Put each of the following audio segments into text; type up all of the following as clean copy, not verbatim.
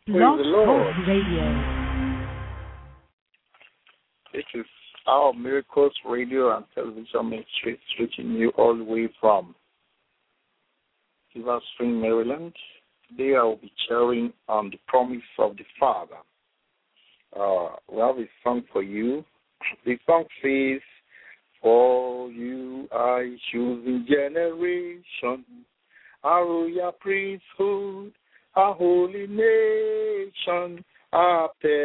Blog the Lord. Talk Radio. This is our Miracles Radio and Television Ministry, reaching you all the way from Silver Spring, Maryland. Today I will be sharing on the promise of the Father. We have a song for you. The song says, "For you I choosing generation, a royal priesthood, a holy nation, a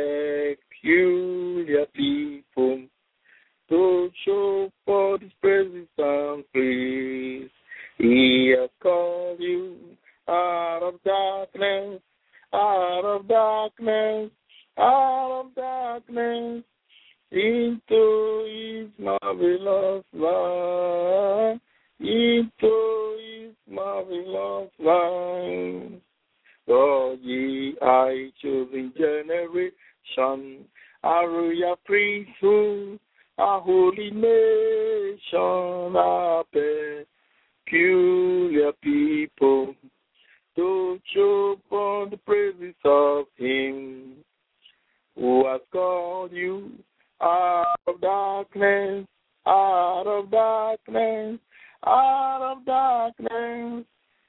peculiar people, to show for His praises and praise. He has called you out of darkness, out of darkness, out of darkness, into His marvelous light, into His marvelous light. For ye I chosen generation, a royal priesthood, a holy nation, a peculiar people, to show forth the praises of Him who has called you out of darkness, out of darkness, out of darkness,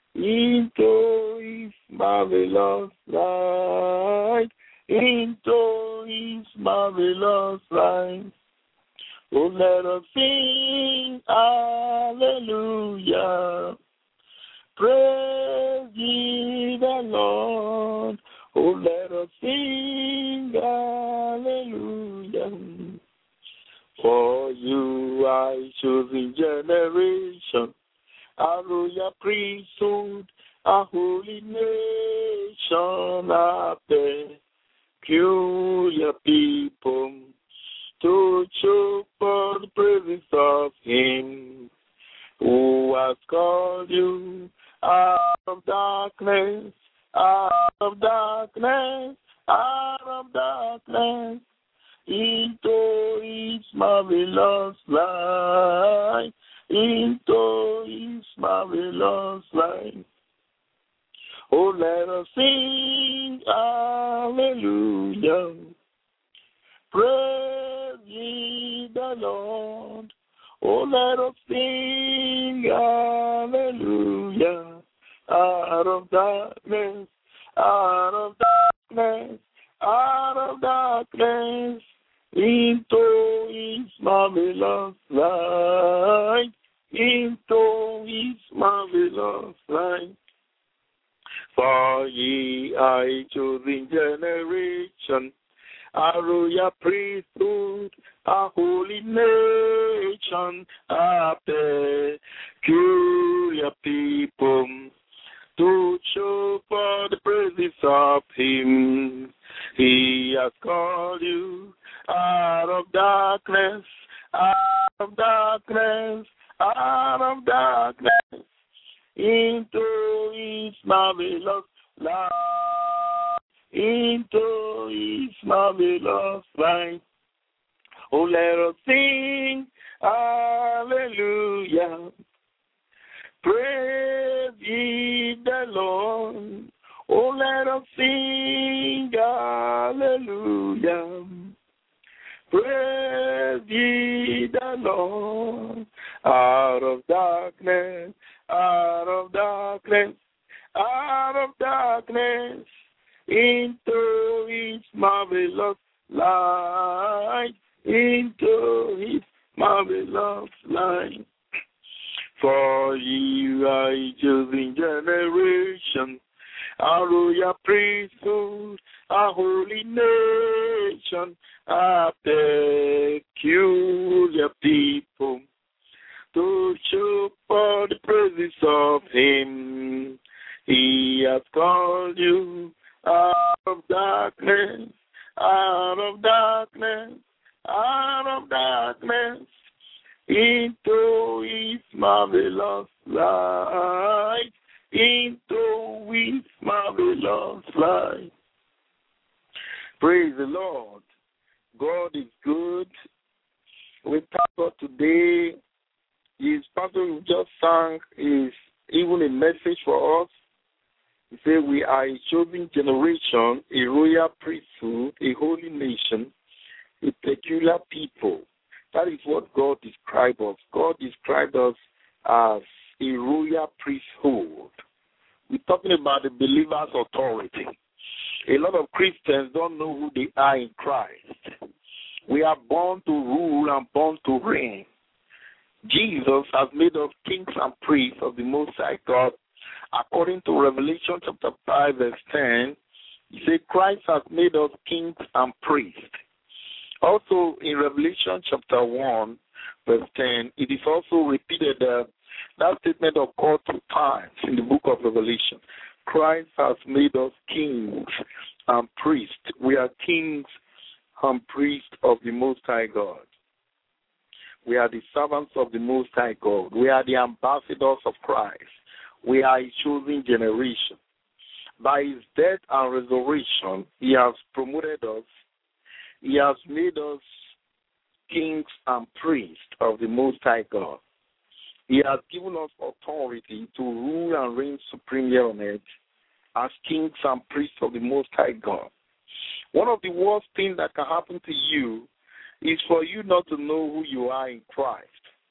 into His marvelous light, into His marvelous light. Oh, let us sing hallelujah. Praise ye the Lord. Oh, let us sing hallelujah. For you I chosen generation, a royal priesthood, a holy nation, a peculiar people, to show for the praises of Him who has called you out of darkness, out of darkness, out of darkness, into His marvelous light, into His marvelous light. Oh, let us sing hallelujah. Praise ye the Lord. Oh, let us sing hallelujah. Out of darkness, out of darkness, out of darkness, into His marvelous light, into His marvelous light. For ye I chosen generation, a royal priesthood, a holy nation, a peculiar people, to show for the praises of Him. He has called you out of darkness, out of darkness, out of darkness, into His marvelous light, into His marvelous light. Oh, let us sing hallelujah. Praise ye the Lord. Oh, let us sing hallelujah. Praise ye the Lord. Out of darkness, out of darkness, out of darkness, into His marvelous light, into His marvelous light. For you I chosen generation, a royal priesthood, a holy nation, a peculiar people, to show for the praises of Him. He has called you out of darkness, out of darkness, out of darkness, into His marvelous light, into His marvelous light. Praise the Lord. God is good. We thank God today. His pastor we just sang is even a message for us. He said, we are a chosen generation, a royal priesthood, a holy nation, a peculiar people. That is what God described us. God described us as a royal priesthood. We're talking about the believer's authority. A lot of Christians don't know who they are in Christ. We are born to rule and born to reign. Jesus has made us kings and priests of the Most High God. According to Revelation chapter 5, verse 10, he said Christ has made us kings and priests. Also in Revelation chapter 1, verse 10, it is also repeated that statement occurred 2 times in the book of Revelation. Christ has made us kings and priests. We are kings and priests of the Most High God. We are the servants of the Most High God. We are the ambassadors of Christ. We are a chosen generation. By his death and resurrection, he has promoted us. He has made us kings and priests of the Most High God. He has given us authority to rule and reign supreme here on earth as kings and priests of the Most High God. One of the worst things that can happen to you is for you not to know who you are in Christ.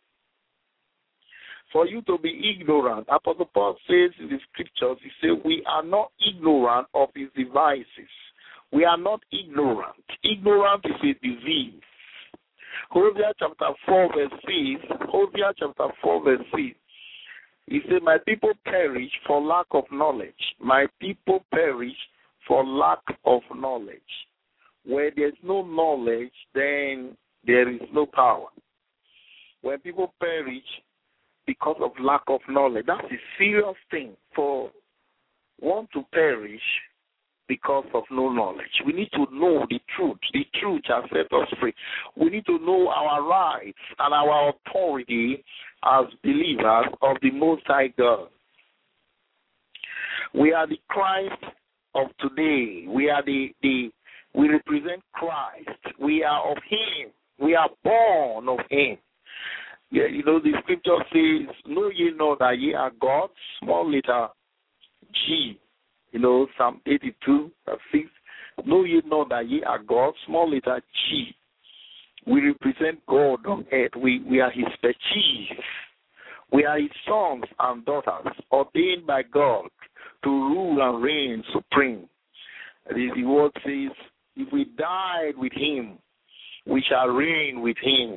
For you to be ignorant. Apostle Paul says in the scriptures, he said, we are not ignorant of his devices. We are not ignorant. Ignorance is a disease. Hosea chapter 4 verse 6, Hosea chapter 4 verse 6, he said, my people perish for lack of knowledge. My people perish for lack of knowledge. Where there's no knowledge, then there is no power. When people perish because of lack of knowledge, that's a serious thing for one to perish because of no knowledge. We need to know the truth. The truth has set us free. We need to know our rights and our authority as believers of the Most High God. We are the Christ of today. We represent Christ. We are of him. We are born of him. Yeah, the scripture says, know ye not that ye are God's, small letter G. Psalm 82, verse 6. Know ye not that ye are God, small letter G. We represent God on earth. We are his species. We are his sons and daughters, ordained by God to rule and reign supreme. The word says, if we died with him, we shall reign with him.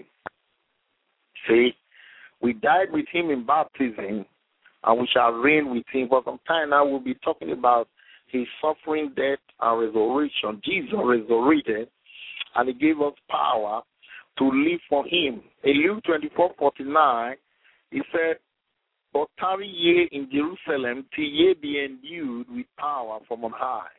See, we died with him in baptism, and we shall reign with him. For some time now, we'll be talking about his suffering, death, and resurrection. Jesus resurrected, and he gave us power to live for him. In Luke 24:49, he said, but tarry ye in Jerusalem till ye be endued with power from on high.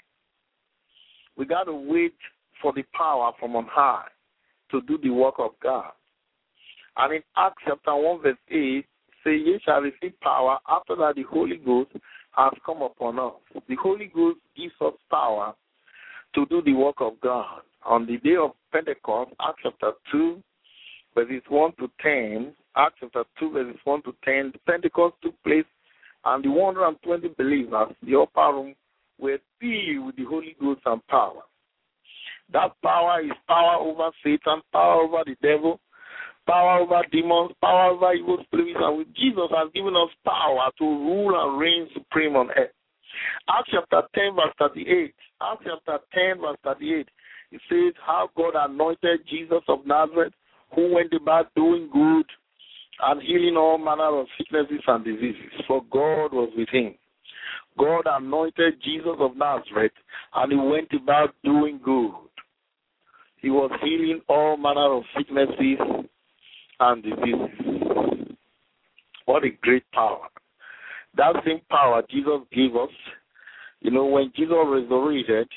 We got to wait for the power from on high to do the work of God. And in Acts chapter 1 verse 8, say, ye shall receive power after that the Holy Ghost has come upon us. The Holy Ghost gives us power to do the work of God. On the day of Pentecost, Acts chapter 2, verses 1 to 10, Acts chapter 2, verses 1 to 10, Pentecost took place, and the 120 believers, the upper room, were filled with the Holy Ghost and power. That power is power over Satan, power over the devil, power over demons, power over evil spirits, and Jesus has given us power to rule and reign supreme on earth. Acts chapter 10, verse 38. Acts chapter 10, verse 38. It says how God anointed Jesus of Nazareth, who went about doing good and healing all manner of sicknesses and diseases, for God was with him. God anointed Jesus of Nazareth, and he went about doing good. He was healing all manner of sicknesses and diseases. What a great power. That same power Jesus gave us. When Jesus resurrected,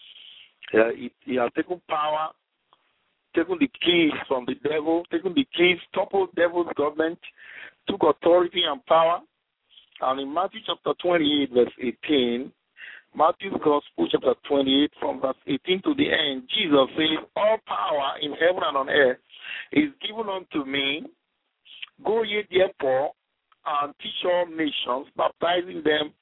he had taken power, taken the keys from the devil, taken the keys, toppled devil's government, took authority and power. And in Matthew chapter 28, verse 18, Matthew's Gospel chapter 28, from verse 18 to the end, Jesus says, all power in heaven and on earth is given unto me. Go ye therefore and teach all nations, baptizing them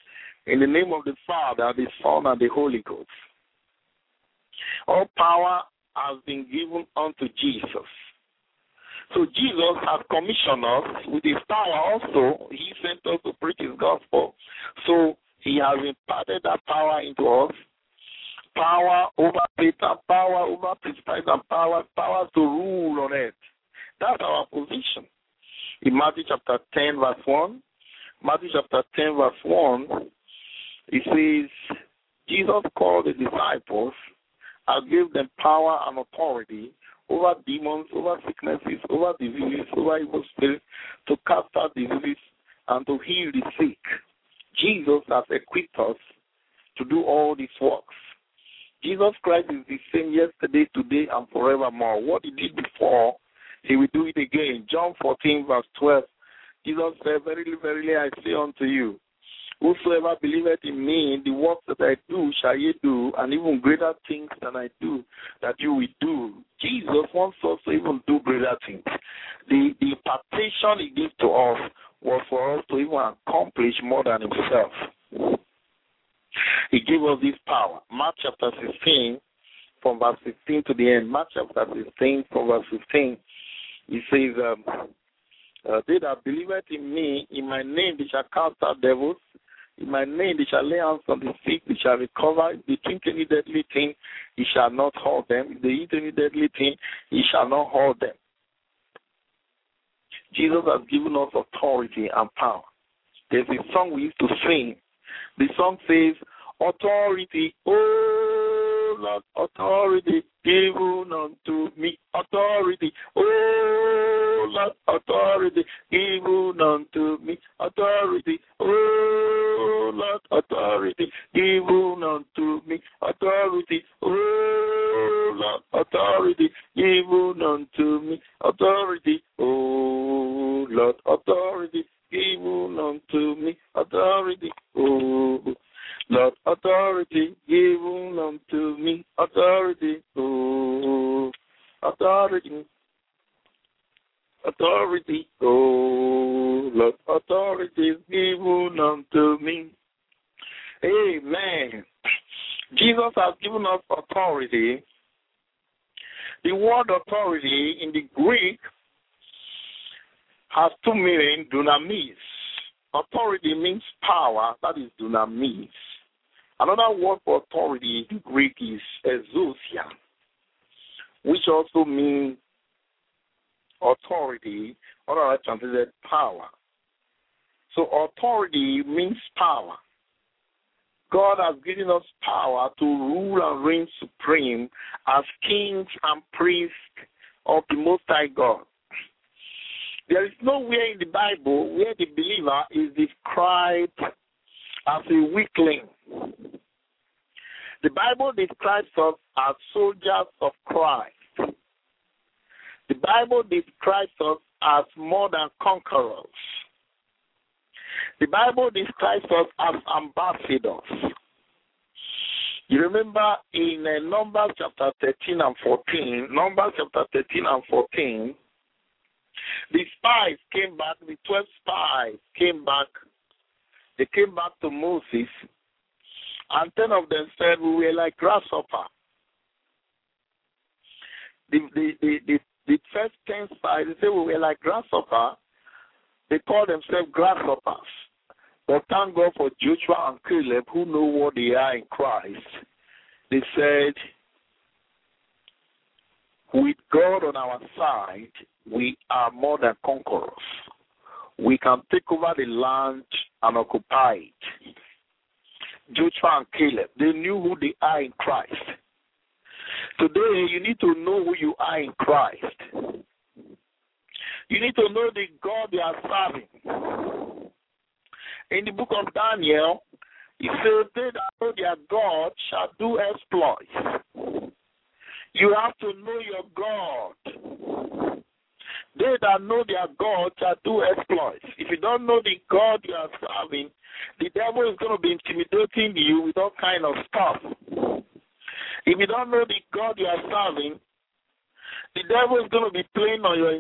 In the name of the Father, the Son, and the Holy Ghost. All power has been given unto Jesus. So Jesus has commissioned us with his power also. He sent us to preach his gospel. So he has imparted that power into us. Power over Satan, power over principalities, and power to rule on earth. That's our position. In Matthew chapter 10, verse 1, Matthew chapter 10, verse 1, it says, Jesus called the disciples and gave them power and authority over demons, over sicknesses, over diseases, over evil spirits, to cast out diseases and to heal the sick. Jesus has equipped us to do all these works. Jesus Christ is the same yesterday, today, and forevermore. What he did before, he will do it again. John 14, verse 12. Jesus said, verily, verily, I say unto you, whosoever believeth in me, the works that I do shall ye do, and even greater things than I do, that you will do. Jesus wants us to even do greater things. The impartation he gave to us was for us to even accomplish more than himself. He gave us this power. Mark chapter 16, from verse 15 to the end. Mark chapter 16, from verse 15, he says, they that believeth in me, in my name they shall cast out devils. In my name they shall lay hands on the sick, they shall recover. If they drink any deadly thing, it shall not hurt them. If they eat any deadly thing, it shall not hurt them. Jesus has given us authority and power. There's a song we used to sing. The song says, authority, oh Lord, authority given unto me. Authority, oh Lord, authority given unto me. Authority, oh Lord, authority given unto me. Authority, oh Lord, authority given unto me. Authority, oh Lord, authority given unto me. Authority, oh Lord, authority given unto me. Authority, oh, authority, authority, oh Lord, authority is given unto me. Amen. Jesus has given us authority. The word authority in the Greek has two meanings, dunamis. Authority means power, that is dunamis. Another word for authority in Greek is exousia, which also means authority, otherwise translated power. So authority means power. God has given us power to rule and reign supreme as kings and priests of the Most High God. There is nowhere in the Bible where the believer is described as a weakling. The Bible describes us as soldiers of Christ. The Bible describes us as more than conquerors. The Bible describes us as ambassadors. You remember in Numbers chapter 13 and 14, Numbers chapter 13 and 14, the spies came back, the 12 spies came back. They came back to Moses, and 10 of them said, we were like grasshopper. The first 10 spies, they said, we were like grasshopper. They called themselves grasshoppers. But thank God for Joshua and Caleb, who know what they are in Christ. They said, with God on our side, we are more than conquerors. We can take over the land and occupy it. Joshua and Caleb, they knew who they are in Christ. Today, you need to know who you are in Christ. You need to know the God you are serving. In the book of Daniel, it says, they that know their God shall do exploits. You have to know your God. They that know their God shall do exploits. If you don't know the God you are serving, the devil is going to be intimidating you with all kind of stuff. If you don't know the God you are serving, the devil is going to be playing on your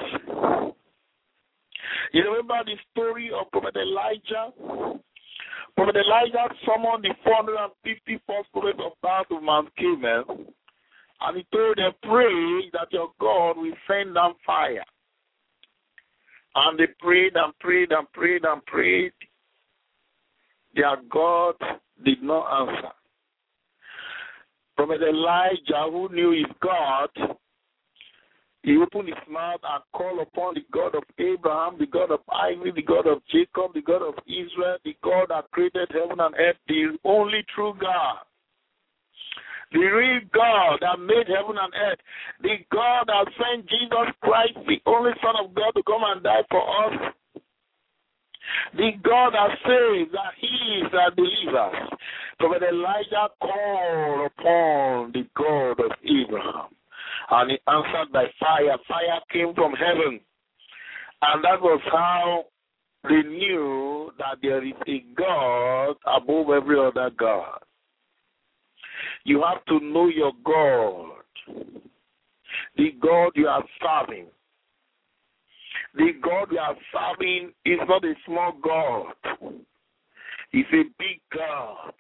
intelligence. You remember the story of Prophet Elijah? Prophet Elijah summoned the 450 first prophets of Baal to Mount Carmel, and he told them, pray that your God will send down fire. And they prayed and prayed and prayed and prayed. Their God did not answer. Prophet Elijah, who knew his God, he opened his mouth and called upon the God of Abraham, the God of Isaac, the God of Jacob, the God of Israel, the God that created heaven and earth, the only true God, the real God that made heaven and earth, the God that sent Jesus Christ, the only Son of God, to come and die for us, the God that saves, that heals, that delivers. Prophet Elijah called upon the God of Abraham, and he answered by fire. Fire came from heaven, and that was how they knew that there is a God above every other God. You have to know your God, the God you are serving. The God you are serving is not a small God. It's a big God.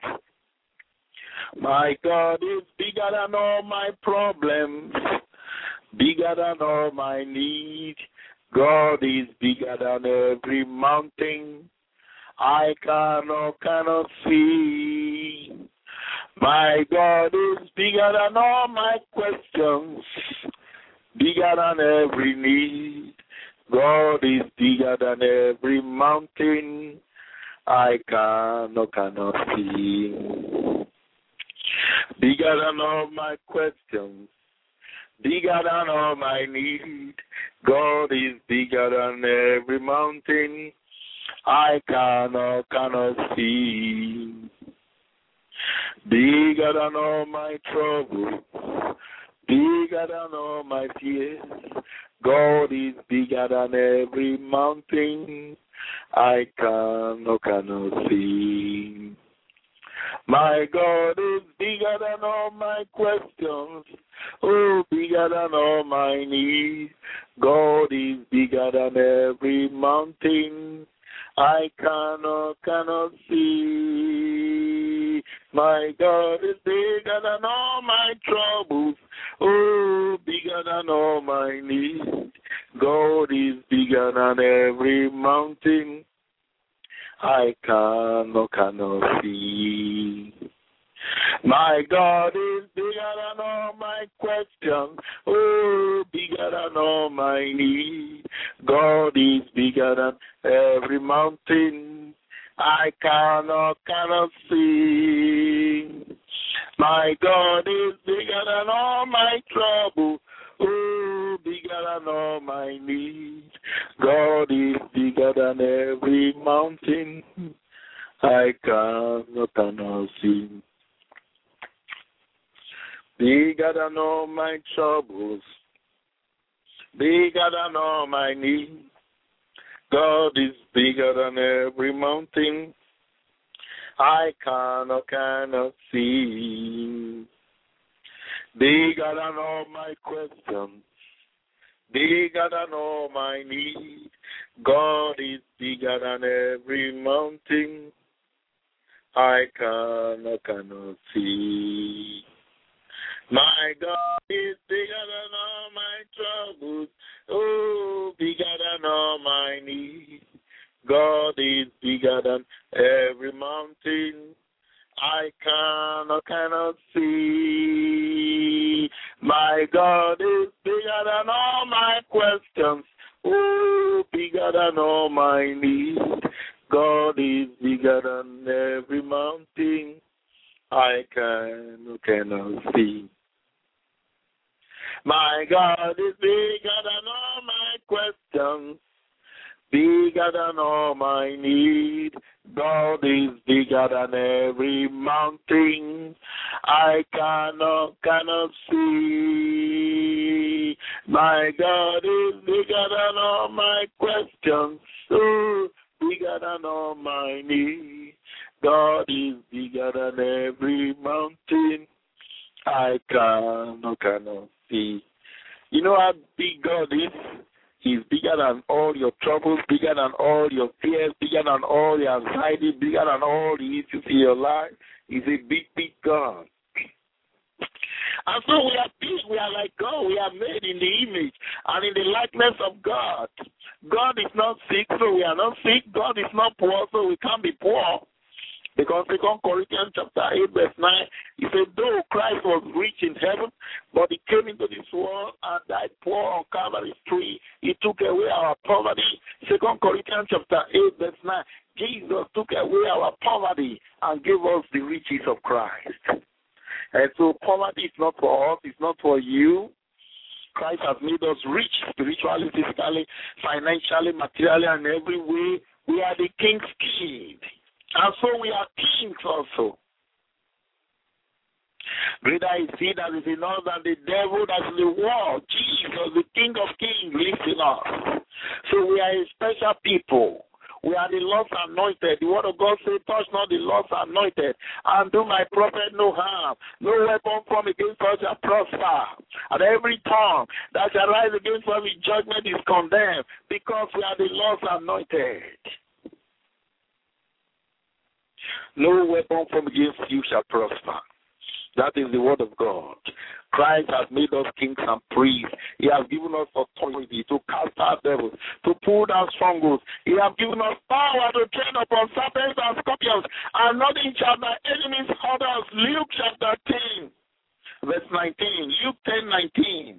My God is bigger than all my problems, bigger than all my needs. God is bigger than every mountain I cannot see. My God is bigger than all my questions, bigger than every need. God is bigger than every mountain I cannot see. Bigger than all my questions, bigger than all my need. God is bigger than every mountain I cannot see. Bigger than all my troubles, bigger than all my fears. God is bigger than every mountain I cannot see. My God is bigger than all my questions, oh, bigger than all my needs. God is bigger than every mountain I cannot see. My God is bigger than all my troubles, oh, bigger than all my needs. God is bigger than every mountain I cannot see. My God is bigger than all my questions, oh, bigger than all my needs. God is bigger than every mountain I cannot see. My God is bigger than all my trouble, oh, bigger than all my needs. God is bigger than every mountain I cannot see. Bigger than all my troubles, bigger than all my needs. God is bigger than every mountain I cannot see. Bigger than all my questions, bigger than all my needs. God is bigger than every mountain I cannot see. My God is bigger than all my troubles, oh, bigger than all my needs. God is bigger than every mountain I cannot see. My God is bigger than all my questions, oh, bigger than all my needs. God is bigger than every mountain I cannot see. My God is bigger than all my questions, bigger than all my need. God is bigger than every mountain I cannot see. My God is bigger than all my questions, so bigger than all my needs. God is bigger than every mountain I cannot see. You know how big God is? He's bigger than all your troubles, bigger than all your fears, bigger than all your anxiety, bigger than all the issues in your life. He's a big, big God. And so we are big, we are like God. We are made in the image and in the likeness of God. God is not sick, so we are not sick. God is not poor, so we can't be poor. Because 2 Corinthians chapter 8, verse 9, he said, though Christ was rich in heaven, but he came into this world and died poor on Calvary's tree. He took away our poverty. 2 Corinthians chapter 8, verse 9, Jesus took away our poverty and gave us the riches of Christ. And so poverty is not for us, it's not for you. Christ has made us rich spiritually, physically, financially, materially, and every way. We are the king's kid. And so we are kings also. Greater is he that is in us than the devil that is in the world. Jesus, the King of kings, lives in us. So we are a special people. We are the Lord's anointed. The word of God says, touch not the Lord's anointed, and do my prophet no harm. No weapon formed against us shall prosper. And every tongue that shall rise against us in judgment is condemned, because we are the Lord's anointed. No weapon formed against you shall prosper. That is the word of God. Christ has made us kings and priests. He has given us authority to cast out devils, to pull down strongholds. He has given us power to tread upon serpents and scorpions, and nothing shall by enemies hurt us. Luke chapter 10, verse 19. Luke 10:19.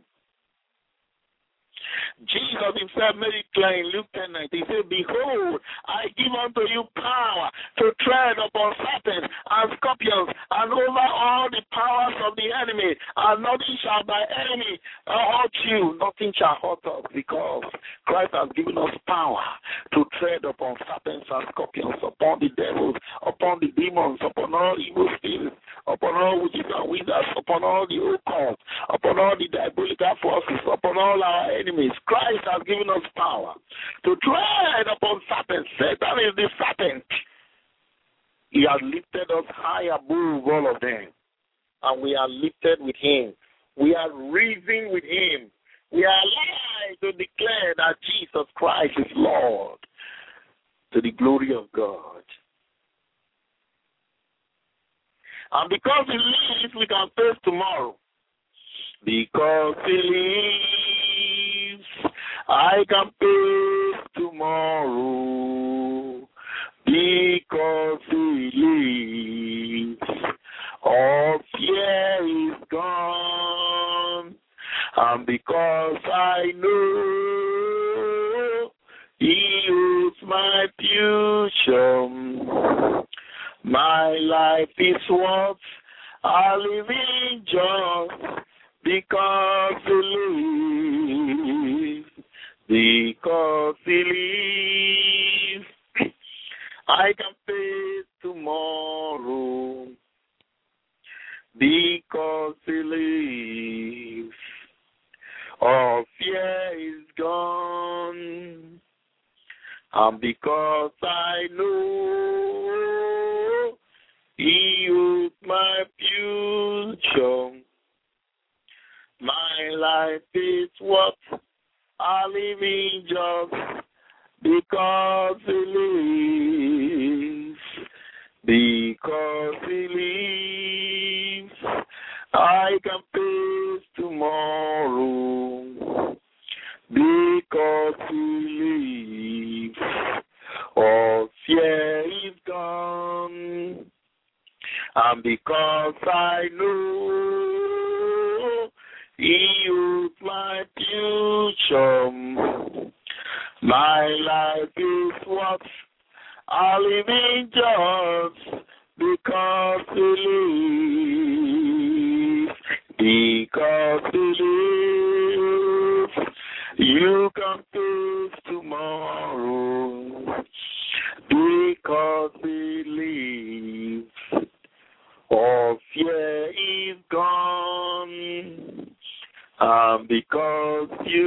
Jesus himself made it clear in Luke 10:19. He said, behold, I give unto you power to tread upon serpents and scorpions and over all the powers of the enemy, and nothing shall by enemy hurt you. Nothing shall hurt us, because Christ has given us power to tread upon serpents and scorpions, upon the devils, upon the demons, upon all evil spirits, upon all witches and wizards, upon all the occult, upon all the diabolical forces, upon all our enemies. Christ has given us power to tread upon serpents. Satan is the serpent. He has lifted us high above all of them, and we are lifted with him. We are risen with him. We are alive to declare that Jesus Christ is Lord, to the glory of God. And because he lives, we can face tomorrow. Because he lives, I can face tomorrow. Because he lives, all fear is gone. And because I know he is my future, my life is worth a living just because he lives. Because he lives, I can face tomorrow. Because he lives, all fear is gone. And because I know he is my future, my life is worth a living just because he lives. Because he lives, I can face tomorrow. Because he lives, all fear is gone. And because I know he is my future, my life is worth a living just because he lives. Because he lives, you can face tomorrow. Because he lives, all fear is gone. Because you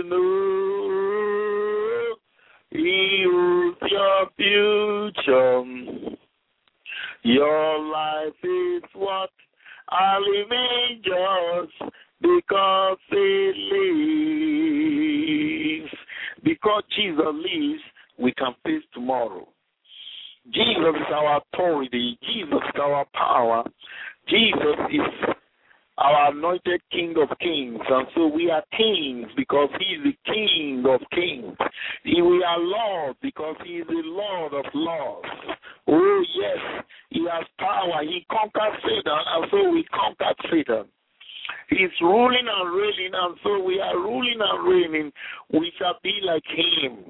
know he is your future, your life is what a living just because he lives. Because Jesus lives, we can face tomorrow. Jesus is our authority. Jesus is our power. Jesus is our anointed King of Kings. And so we are kings because he is the King of Kings. We are Lord because he is the Lord of Lords. Oh, yes, he has power. He conquered Satan, and so we conquered Satan. He's ruling and reigning, and so we are ruling and reigning. We shall be like him.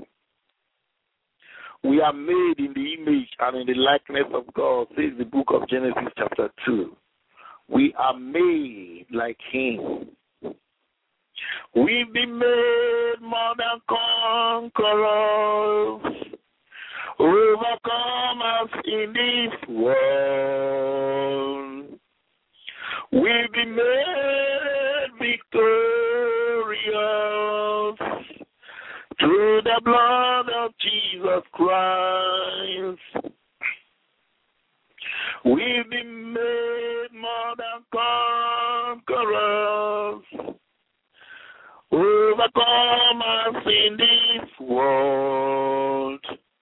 We are made in the image and in the likeness of God, says the book of Genesis chapter 2. We are made like him. We've been made more than conquerors, overcomers in this world. We've been made victorious through the blood of Jesus Christ. We've been made more than conquerors, overcomers in this world.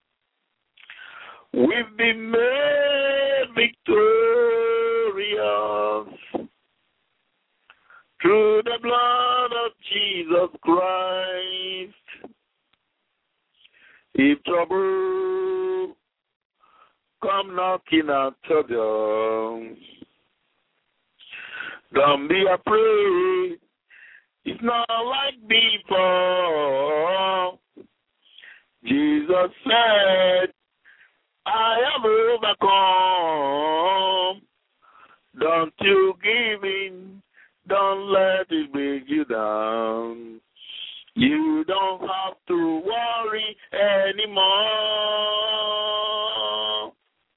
We've been made victorious through the blood of Jesus Christ. If trouble come knocking at your door, don't be afraid. It's not like before. Jesus said, I have overcome. Don't you give in. Don't let it bring you down. You don't have to worry anymore.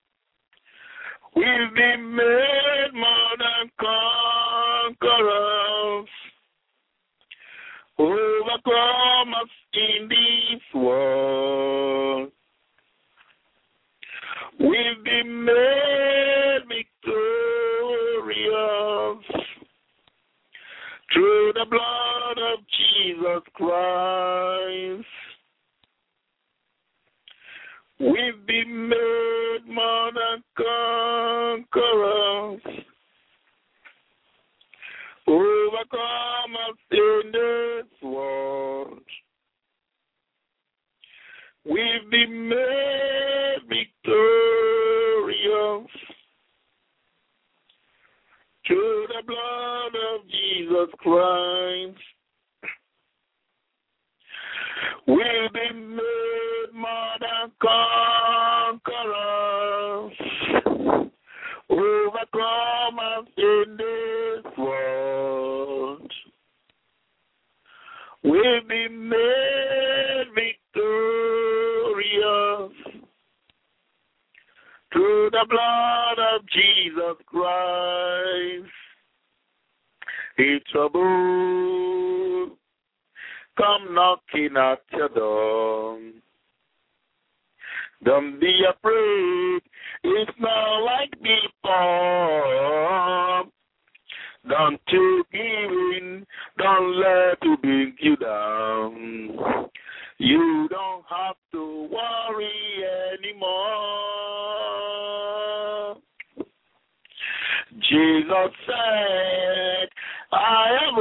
We've been made more than conquerors, overcomers in this world. We've been made victorious through the blood of Jesus Christ. We've been made more than conquerors, overcomers in this world. We've been made victorious through the blood of Jesus Christ. We've been made more than conquerors, overcomers in this world. We've been made victorious through the blood of Jesus Christ. If trouble come knocking at your door, don't be afraid. It's not like before. Don't you give in. Don't let it bring you down. You don't have to worry anymore. Jesus said, I have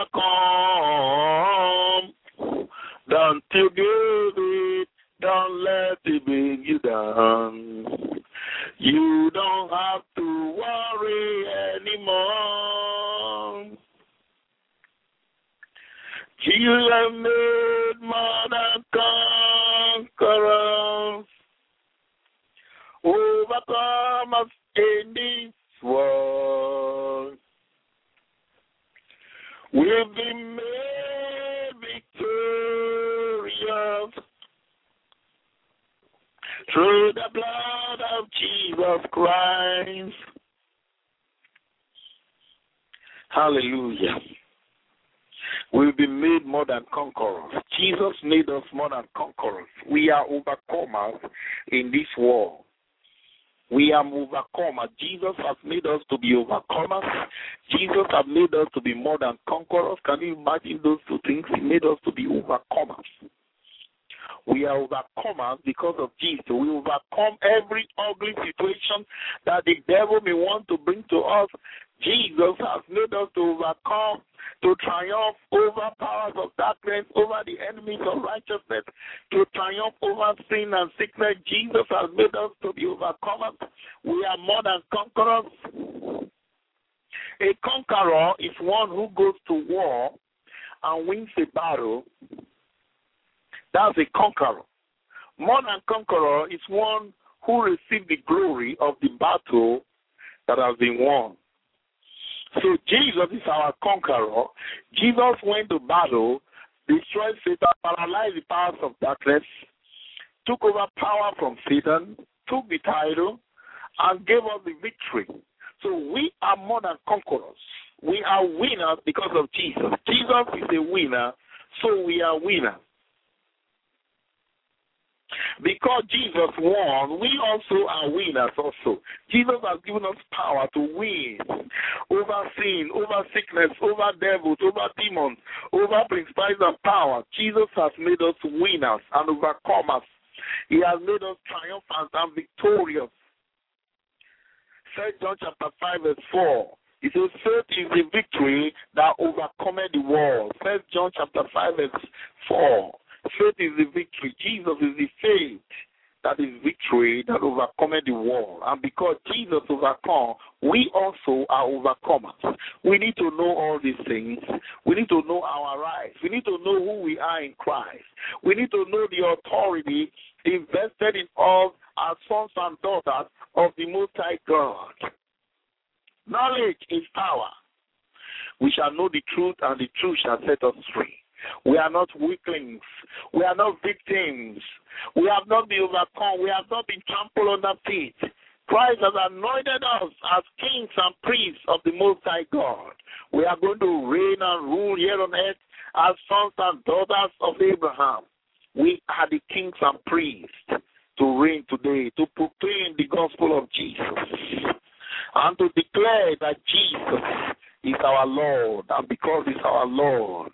overcome. Don't you give it. Don't let it bring you down. You don't have to worry anymore. You have made more than conquerors, overcomers in this world. We've been made victorious through the blood of Jesus Christ. Hallelujah. We've been made more than conquerors. Jesus made us more than conquerors. We are overcomers in this world. We are overcomers. Jesus has made us to be overcomers. Jesus has made us to be more than conquerors. Can you imagine those two things? He made us to be overcomers. We are overcomers because of Jesus. We overcome every ugly situation that the devil may want to bring to us. Jesus has made us to overcome, to triumph over powers of darkness, over the enemies of righteousness, to triumph over sin and sickness. Jesus has made us to be overcomers. We are more than conquerors. A conqueror is one who goes to war and wins a battle. That's a conqueror. More than conqueror is one who receives the glory of the battle that has been won. So Jesus is our conqueror. Jesus went to battle, destroyed Satan, paralyzed the powers of darkness, took over power from Satan, took the title, and gave us the victory. So we are more than conquerors. We are winners because of Jesus. Jesus is a winner, so we are winners. Because Jesus won, we also are winners also. Jesus has given us power to win over sin, over sickness, over devils, over demons, over principalities and power. Jesus has made us winners and overcomers. He has made us triumphant and victorious. 1 John chapter 5 verse 4. It says, faith is the victory that overcometh the world. 1 John chapter 5 verse 4. Faith is the victory. Jesus is the faith that is victory that overcometh the world. And because Jesus overcome, we also are overcomers. We need to know all these things. We need to know our rights. We need to know who we are in Christ. We need to know the authority invested in us as sons and daughters of the Most High God. Knowledge is power. We shall know the truth, and the truth shall set us free. We are not weaklings. We are not victims. We have not been overcome. We have not been trampled under feet. Christ has anointed us as kings and priests of the Most High God. We are going to reign and rule here on earth as sons and daughters of Abraham. We are the kings and priests to reign today, to proclaim the gospel of Jesus, and to declare that Jesus is our Lord. And because He's our Lord,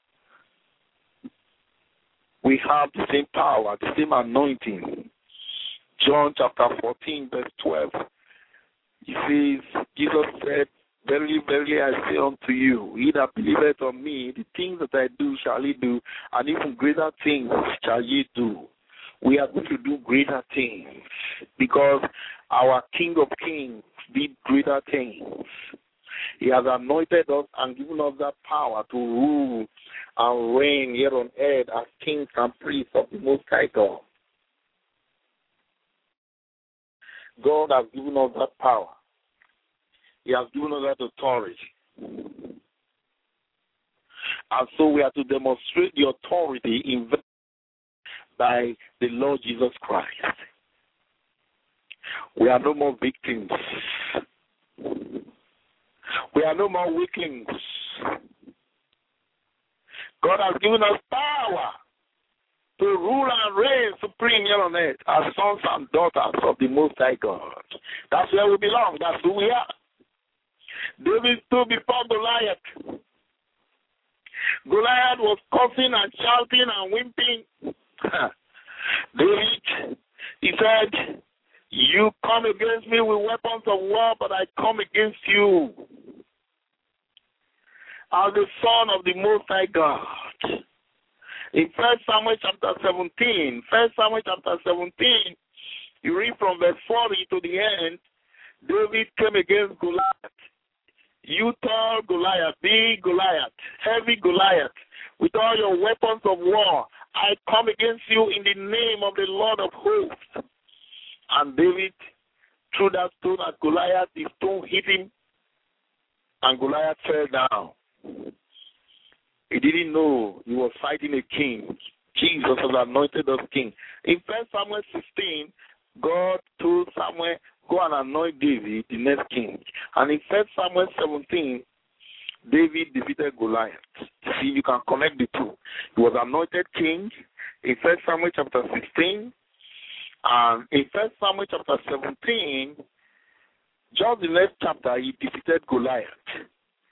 we have the same power, the same anointing. John chapter 14, verse 12. He says, Jesus said, verily, verily, I say unto you, he that believeth on me, the things that I do shall he do, and even greater things shall ye do. We are going to do greater things because our King of Kings did greater things. He has anointed us and given us that power to rule and reign here on earth as kings and priests of the Most High God. God has given us that power. He has given us that authority. And so we are to demonstrate the authority invested by the Lord Jesus Christ. We are no more victims. We are no more weaklings. God has given us power to rule and reign supreme here on earth as sons and daughters of the Most High God. That's where we belong. That's who we are. David stood before Goliath. Goliath was cursing and shouting and whimpering. David, he said, you come against me with weapons of war, but I come against you as the Son of the Most High God. In 1 Samuel chapter 17, you read from verse 40 to the end, David came against Goliath. You tall Goliath, big Goliath, heavy Goliath, with all your weapons of war, I come against you in the name of the Lord of hosts. And David threw that stone at Goliath, the stone hit him, and Goliath fell down. He didn't know he was fighting a king. Jesus has anointed us king. In 1 Samuel 16, God told Samuel, go and anoint David, the next king. And in 1 Samuel 17, David defeated Goliath. See, you can connect the two. He was anointed king in 1 Samuel chapter 16. And in 1 Samuel chapter 17, just the next chapter, he defeated Goliath.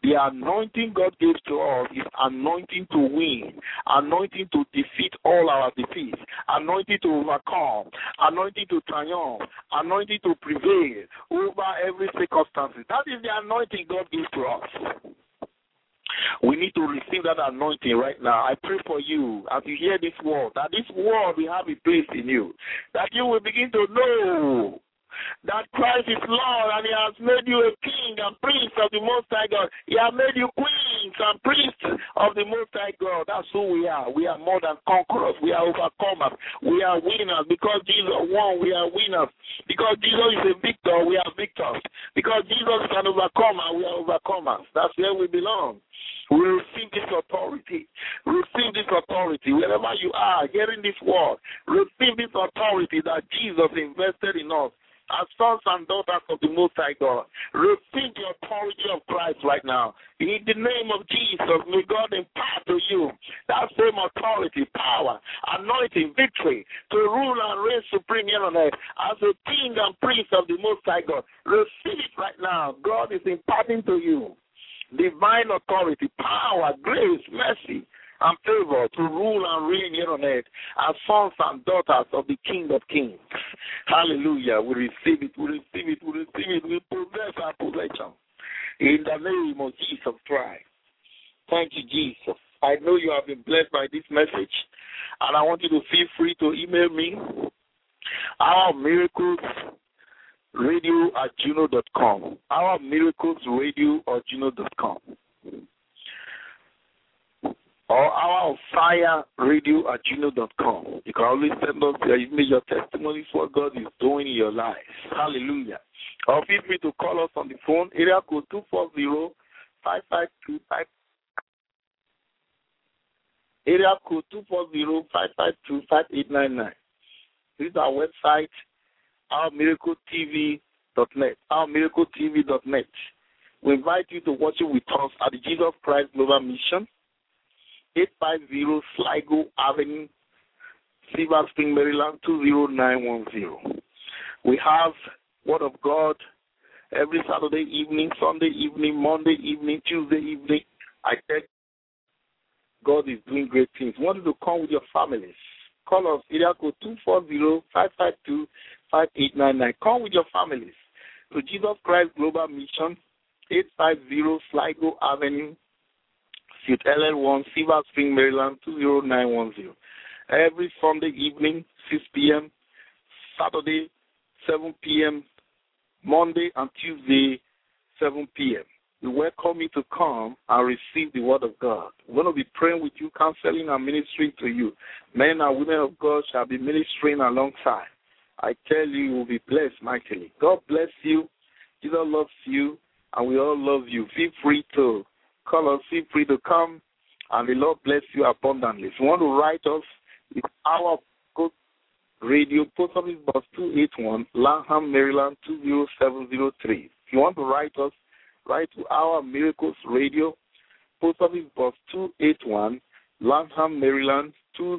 The anointing God gave to us is anointing to win, anointing to defeat all our defeats, anointing to overcome, anointing to triumph, anointing to prevail over every circumstance. That is the anointing God gives to us. We need to receive that anointing right now. I pray for you as you hear this word, that this word will have a place in you, that you will begin to know that Christ is Lord and He has made you a king and priest of the Most High God. He has made you queens and priests of the Most High God. That's who we are. We are more than conquerors. We are overcomers. We are winners. Because Jesus won, we are winners. Because Jesus is a victor, we are victors. Because Jesus is an overcomer, we are overcomers. That's where we belong. We receive this authority. Receive this authority. Wherever you are, hearing this word, receive this authority that Jesus invested in us as sons and daughters of the Most High God. Receive the authority of Christ right now. In the name of Jesus, may God impart to you that same authority, power, anointing, victory to rule and reign supreme here on earth as a king and priest of the Most High God. Receive it right now. God is imparting to you divine authority, power, grace, mercy, and favor to rule and reign here on earth as sons and daughters of the King of Kings. Hallelujah. We receive it, we receive it, we receive it. We possess our possession. In the name of Jesus Christ. Thank you, Jesus. I know you have been blessed by this message, and I want you to feel free to email me, ourmiraclesradio@gmail.com. ourmiraclesradio@gmail.com. Or ourfireradio@gmail.com. You can always send us your testimonies, what God is doing in your life. Hallelujah. Or feel free to call us on the phone, area code 240-552-5. Area code 240-552-5899. This is our website, ourmiracletv.net. ourmiracletv.net. We invite you to worship with us at the Jesus Christ Global Mission, 850 Sligo Avenue, Silver Spring, Maryland, 20910. We have Word of God every Saturday evening, Sunday evening, Monday evening, Tuesday evening. I tell God is doing great things. You want you to come with your families. Call us, area code 240-552-5899. Come with your families to Jesus Christ Global Mission, 850 Sligo Avenue, Suite LL1, Silver Spring, Maryland, 20910. Every Sunday evening, 6 p.m., Saturday, 7 p.m., Monday and Tuesday, 7 p.m. We welcome you to come and receive the Word of God. We're going to be praying with you, counseling and ministering to you. Men and women of God shall be ministering alongside. I tell you, you will be blessed mightily. God bless you. Jesus loves you, and we all love you. Feel free to call us, feel free to come, and the Lord bless you abundantly. If you want to write us, it's our radio, Post Office Box 281, Lanham, Maryland, 20703. If you want to write us, write to Our Miracles Radio, Post Office Box 281, Lanham, Maryland,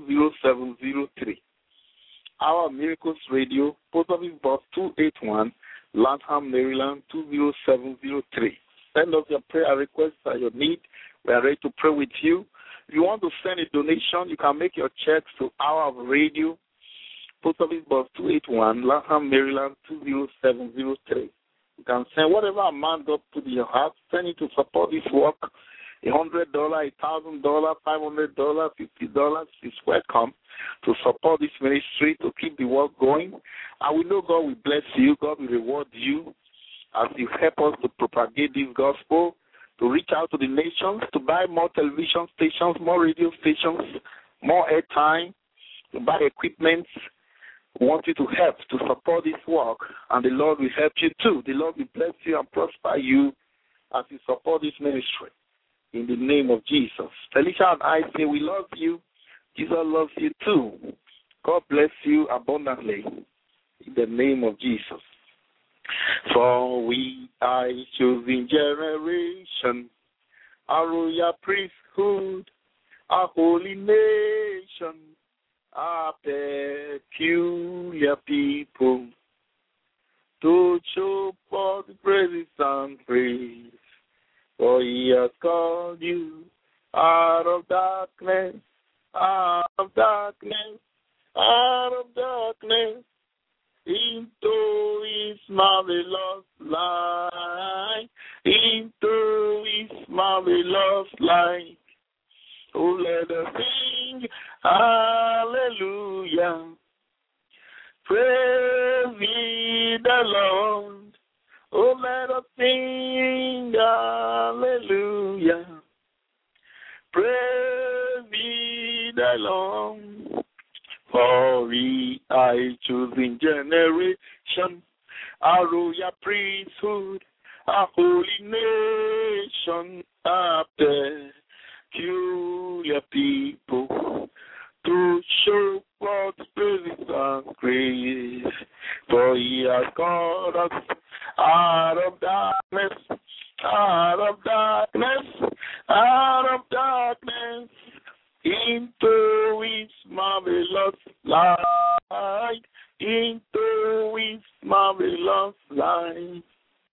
20703. Our Miracles Radio, Post Office Box 281, Lanham, Maryland, 20703. Send us your prayer requests and your need. We are ready to pray with you. If you want to send a donation, you can make your checks to Our Radio, Post Office Box 281, Lanham, Maryland, 20703. You can send whatever amount God put in your heart. Send it to support this work. $100, $1,000, $500, $50 is welcome to support this ministry, to keep the work going. And we know God will bless you. God will reward you as you help us to propagate this gospel, to reach out to the nations, to buy more television stations, more radio stations, more airtime, to buy equipment. We want you to help to support this work, and the Lord will help you too. The Lord will bless you and prosper you as you support this ministry. In the name of Jesus. Felicia and I say we love you. Jesus loves you too. God bless you abundantly. In the name of Jesus. For we are a chosen generation, a royal priesthood, a holy nation, a peculiar people, to show forth the praises and praise For he has called you out of darkness, out of darkness, out of darkness, into his marvelous light, into his marvelous light. Oh, let us sing hallelujah. Praise ye the Lord. Oh, let us sing hallelujah. Praise ye the Lord. For we are a chosen generation, a royal priesthood, a holy nation, a peculiar people, to show God's praises and grace. For he has called us out of darkness, out